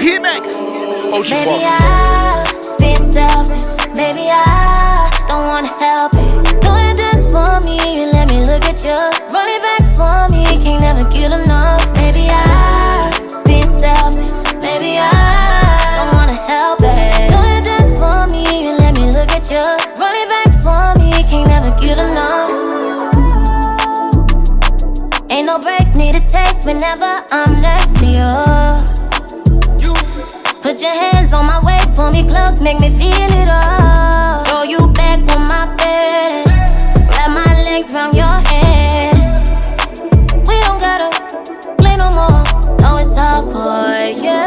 Baby, I just being selfish. Baby, I don't wanna help it. Do that just for me and let me look at you. Run it back for me, can't never get enough. Baby, I just being selfish. Baby, I don't wanna help it. Do that just for me and let me look at you. Run it back for me, can't never get enough. Ain't no breaks, need a taste whenever I'm next to you. Put your hands on my waist, pull me close, make me feel it all. Throw you back on my bed, wrap my legs round your head. We don't gotta play no more, no it's all for you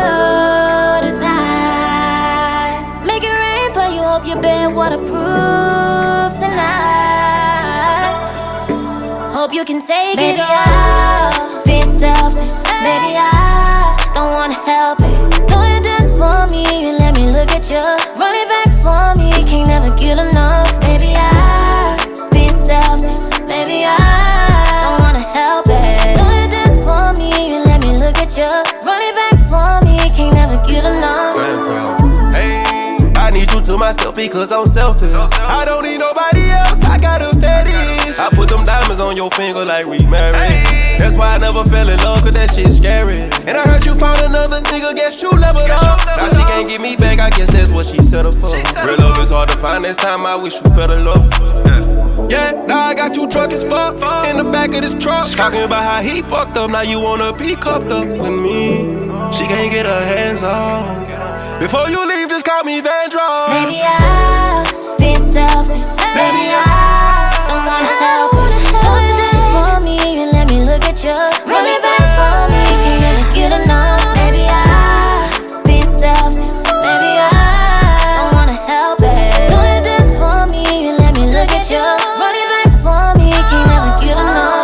tonight. Make it rain for you, hope your bed waterproof tonight. Hope you can take it all. Just being selfish, baby I don't wanna help it. For me and let me look at you. Run it back for me, can't never get enough. Baby, I just being selfish. Baby, I don't wanna help it. Do that just for me and let me look at you. Run it back for me, can't never get enough. Hey, I need you to myself because I'm selfish. I don't need nobody else, I got a fetish. I put them diamonds on your finger like we married. That's why I never fell in love, cause that shit's scary. And I heard you found another nigga, guess you leveled up. Now she can't get me back, I guess that's what she settled for. Real love is hard to find, this time I wish you better luck. Yeah, now I got you drunk as fuck in the back of this truck. Talking about how he fucked up, now you wanna be cuffed up with me. She can't get her hands on. Before you leave, just call me Vandross. Baby, I just being selfish. Baby, I don't wanna help it. Do it just for me and let me look at you. Run it back for me, can't never get enough. Baby, I just being selfish. Baby, I don't wanna help it. Do it just for me and let me look at you. Run it back for me, can't never get enough.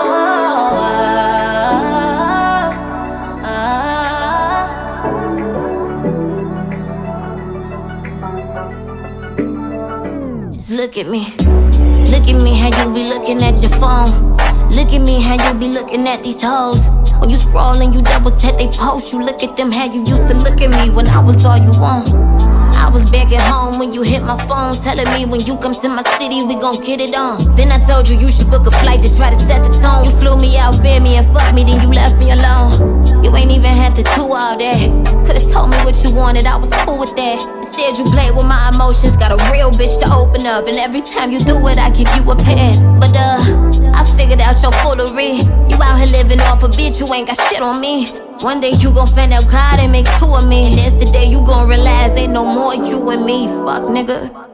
Just look at me. Look at me how you be looking at your phone. Look at me how you be looking at these hoes. When you scroll and you double tap they post, you look at them how you used to look at me when I was all you want. I was back at home when you hit my phone, telling me when you come to my city we gon' get it on. Then I told you should book a flight to try to set the tone. You flew me out, fed me and fucked me, then you left me alone. You ain't even had to do all that. Could've told me what you wanted, I was cool with that. Instead you played with my emotions, got a real bitch to open up. And every time you do it, I give you a pass. But I figured out your foolery. You out here living off a bitch, you ain't got shit on me. One day you gon' find out God and make two of me. And that's the day you gon' realize ain't no more you and me. Fuck nigga.